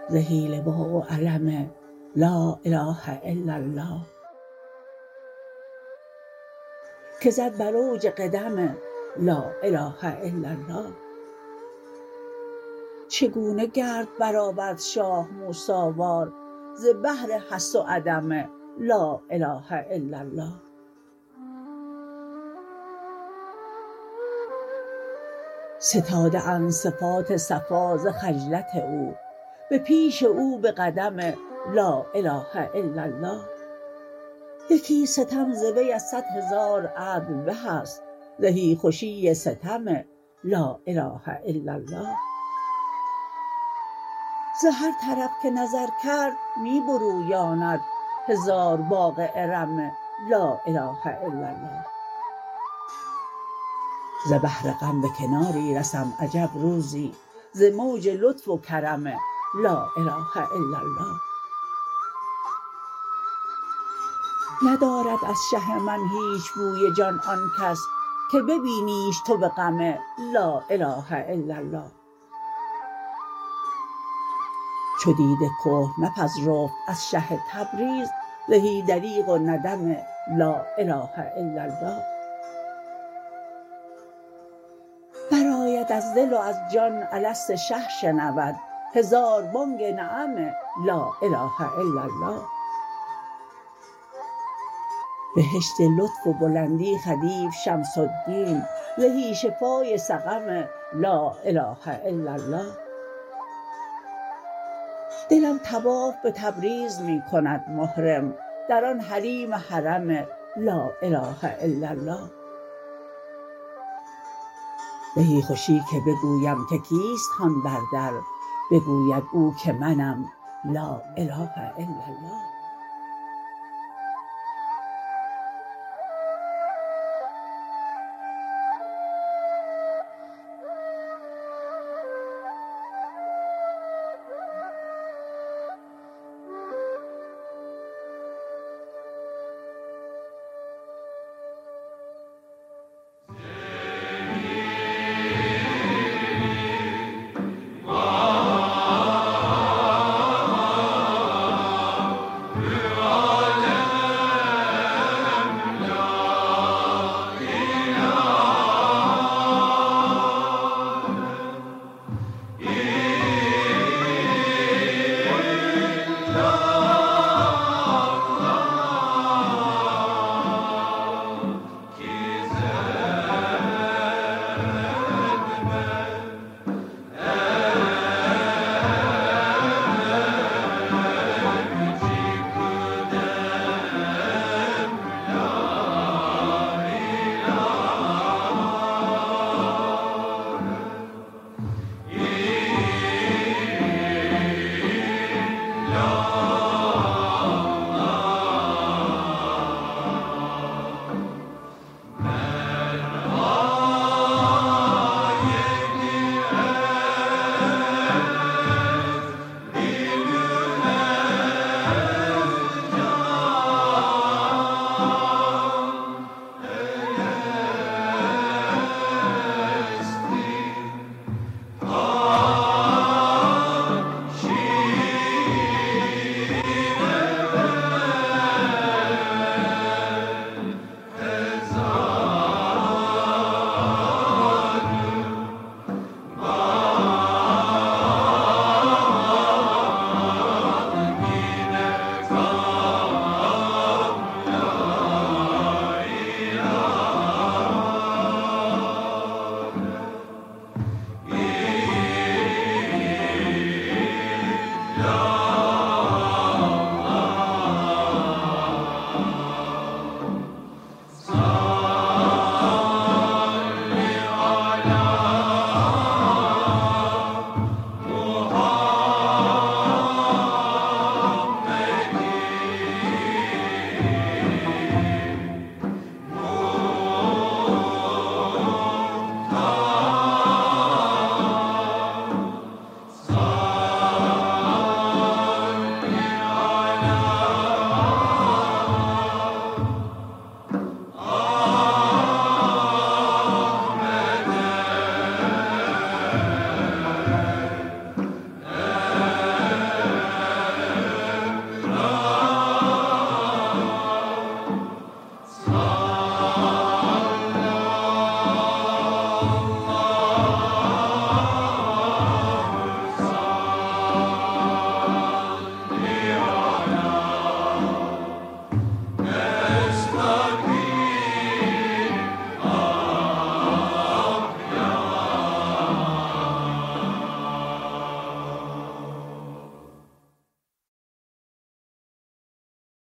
زهی لواء و علم لا اله الا الله. که زد بر اوج قدم لا اله الا الله. چگونه گرد برآورد شاه موسی وار ز بحر هست و عدم لا اله الا الله. ستاده اند صفات صفا ز خجلت او، به پیش او به قدم لا اله الا الله. یکی ستم ز وی از 100,000 عدل به است، زهی خوشی ستم لا اله الا الله. ز هر طرف که نظر کرد می برویاند 1000 باغ ارم لا اله الا الله. ز بحر غم به کناری رسم عجب روزی، ز موج لطف و کرم لا اله الا الله. ندارد از شه من هیچ بوی جان آن کس، که ببینیش تو به غم لا اله الا الله. چو دیده کحل نپذرفت از شه تبریز، زهی دریغ و ندم لا اله الا الله. برآید از دل و از جان الست شه شنود، 1000 بانگ نعم لا اله الا الله. بهشت لطف و بلندی خدیو شمس الدین، زهی شفای سقم لا اله الا الله. دلم طواف به تبریز می کند محرم، در آن حریم حرم لا اله الا الله. زهی خوشی که بگویم که کیست هان بر در، بگوید او که منم لا اله الا الله.